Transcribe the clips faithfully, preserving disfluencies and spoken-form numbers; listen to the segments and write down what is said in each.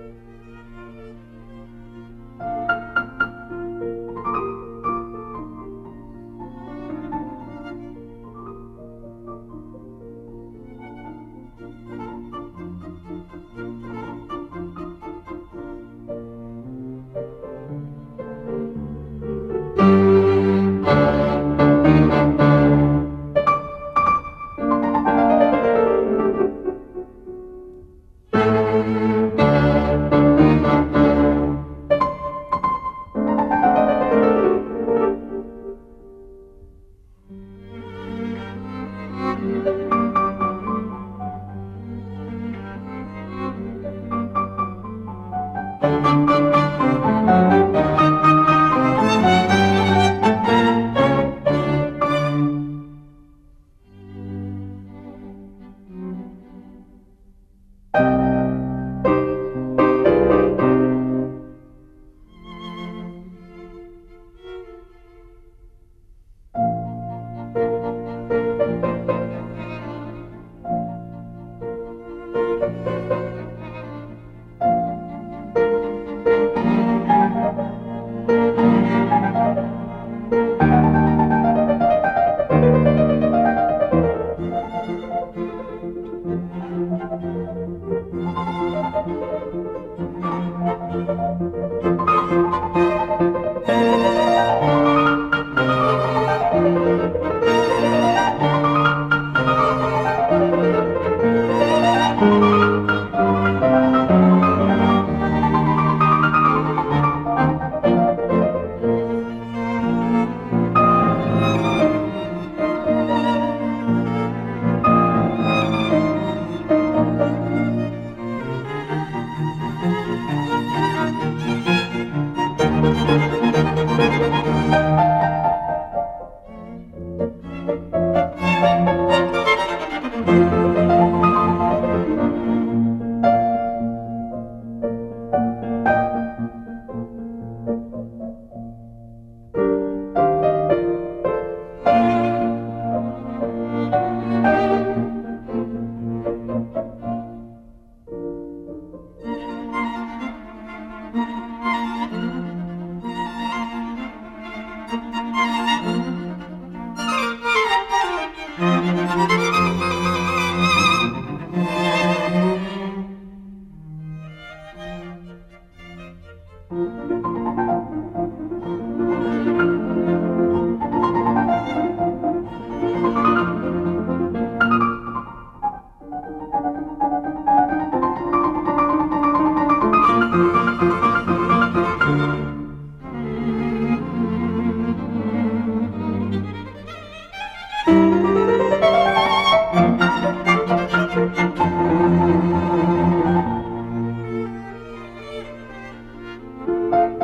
Thank you.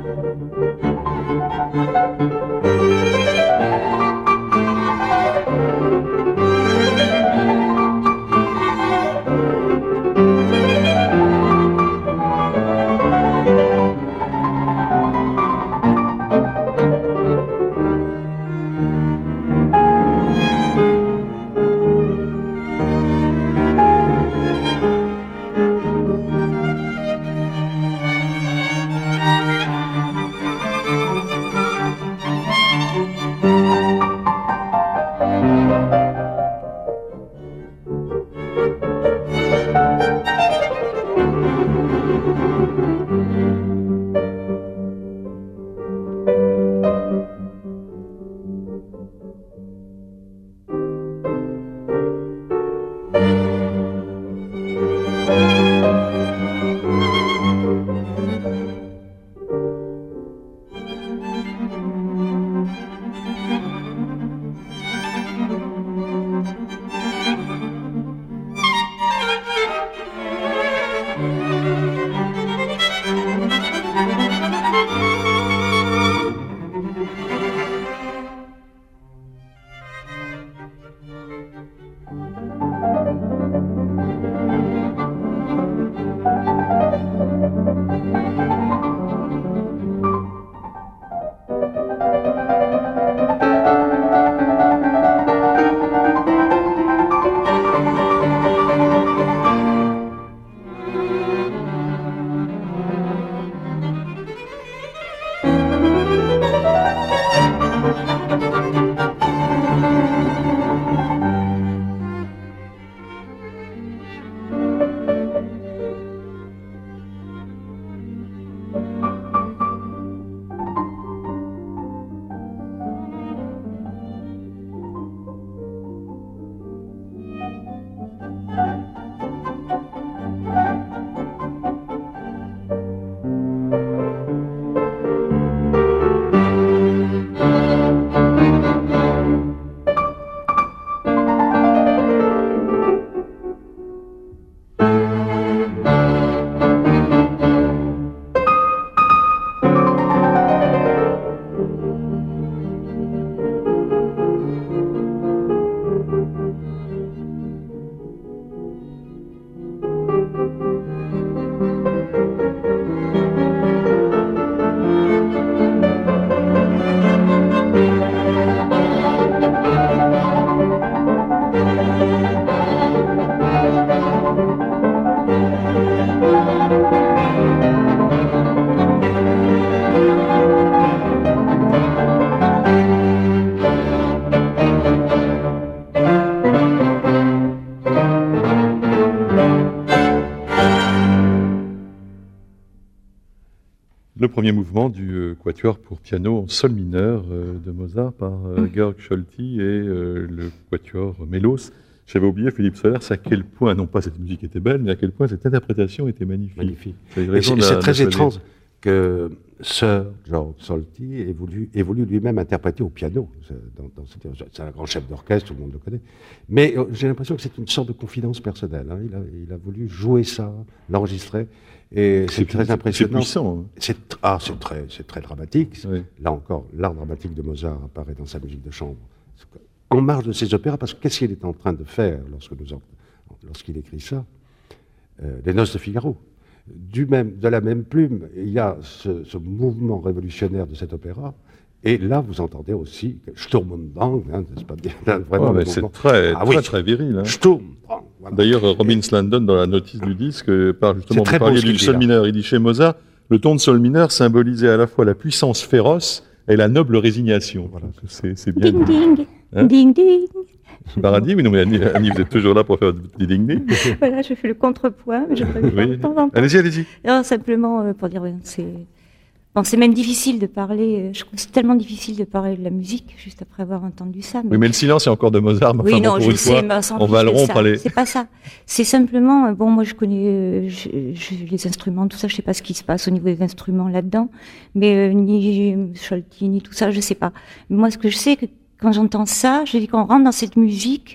Le premier mouvement du euh, quatuor pour piano en sol mineur euh, de Mozart par euh, Georg Scholti et euh, le quatuor Mélos. J'avais oublié, Philippe Solers, à quel point, non pas cette musique était belle, mais à quel point cette interprétation était magnifique. Magnifique. Et c'est, c'est très étrange que Sir Georg Scholti ait voulu, ait voulu lui-même interpréter au piano. Dans, dans cette, c'est un grand chef d'orchestre, tout le monde le connaît. Mais euh, j'ai l'impression que c'est une sorte de confidence personnelle. Hein. Il, a, il a voulu jouer ça, l'enregistrer. Et c'est, c'est très impressionnant. C'est puissant. Hein. C'est, ah, c'est très, c'est très dramatique. Oui. Là encore, l'art dramatique de Mozart apparaît dans sa musique de chambre. En marge de ses opéras, parce que qu'est-ce qu'il est en train de faire lorsque nous en, lorsqu'il écrit ça euh, Les Noces de Figaro. Du même, de la même plume, il y a ce, ce mouvement révolutionnaire de cet opéra. Et là, vous entendez aussi Sturm und Drang, hein, n'est-ce pas bien, vraiment oh, le mais c'est très, ah, très, oui. très viril. Hein. Sturm, Drang, voilà. D'ailleurs, Robin Slandon, dans la notice du disque, parle justement de parler du sol mineur. Il dit chez Mozart, le ton de sol mineur symbolisait à la fois la puissance féroce et la noble résignation. Voilà, c'est, c'est bien. Ding ding, hein ding ding. Paradis, oui, non, mais Annie, Annie, vous êtes toujours là pour faire du ding ding. Voilà, je fais le contrepoint, mais je préfère oui. de temps en temps. Allez-y, allez-y. Non, simplement euh, pour dire, ouais, c'est... Bon, c'est même difficile de parler, je trouve que c'est tellement difficile de parler de la musique juste après avoir entendu ça. Mais... Oui, mais le silence est encore de Mozart. Mais oui, enfin, non, bon, pour je une sais, fois, on va le rompre. Allez. C'est pas ça. C'est simplement, bon, moi je connais je, je, les instruments, tout ça, je sais pas ce qui se passe au niveau des instruments là-dedans, mais euh, ni Scholti, ni tout ça, je sais pas. Mais moi, ce que je sais, que quand j'entends ça, je dis qu'on rentre dans cette musique,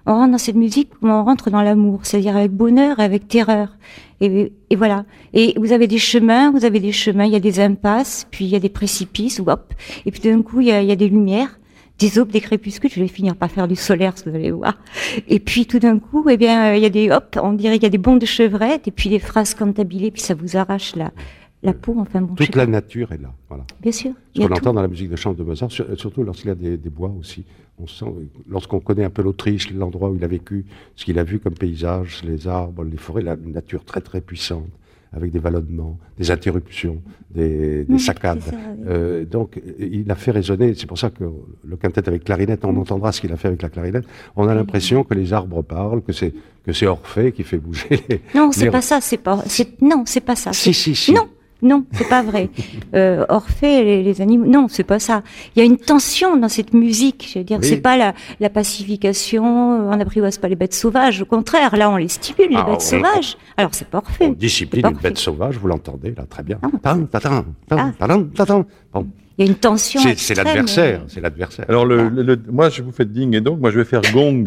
on rentre dans cette musique comme on rentre dans l'amour, c'est-à-dire avec bonheur et avec terreur. Et, et voilà. Et vous avez des chemins, vous avez des chemins, il y a des impasses, puis il y a des précipices, hop. Et puis d'un coup, il y a, il y a des lumières, des aubes, des crépuscules. Je vais finir par faire du solaire, vous allez voir. Et puis tout d'un coup, eh bien, il y a des, hop, on dirait qu'il y a des bonds de chevrette, et puis des phrases cantabilées, puis ça vous arrache la, la peau. Enfin bon. Toute la pas. nature est là, voilà. Bien sûr. Ce qu'on entend dans la musique de chambre de Mozart, surtout lorsqu'il y a des, des bois aussi. On sent, lorsqu'on connaît un peu l'Autriche, l'endroit où il a vécu, ce qu'il a vu comme paysage, les arbres, les forêts, la nature très très puissante, avec des vallonnements, des interruptions, des, des saccades. Ça, oui. euh, donc il a fait résonner, c'est pour ça que le quintet avec clarinette, on mmh. entendra ce qu'il a fait avec la clarinette, on a l'impression que les arbres parlent, que c'est, que c'est Orphée qui fait bouger les... Non, c'est les... pas ça, c'est pas... C'est... Non, c'est pas ça. Si, si, si. Non. Non, c'est pas vrai. Euh, Orphée, les, les animaux, non, c'est pas ça. Il y a une tension dans cette musique. Je veux dire, oui. c'est pas la, la pacification. On n'apprivoise pas les bêtes sauvages. Au contraire, là, on les stimule, les ah, bêtes on, sauvages. On, Alors, c'est pas Orphée. On discipline une bête sauvage. Vous l'entendez là, très bien. Tan, tan, tan, tan, tan, tan. Bon. Il y a une tension. C'est, c'est l'adversaire. C'est l'adversaire. Alors, le, le, le, moi, je vous fais ding et donc, moi, je vais faire gong.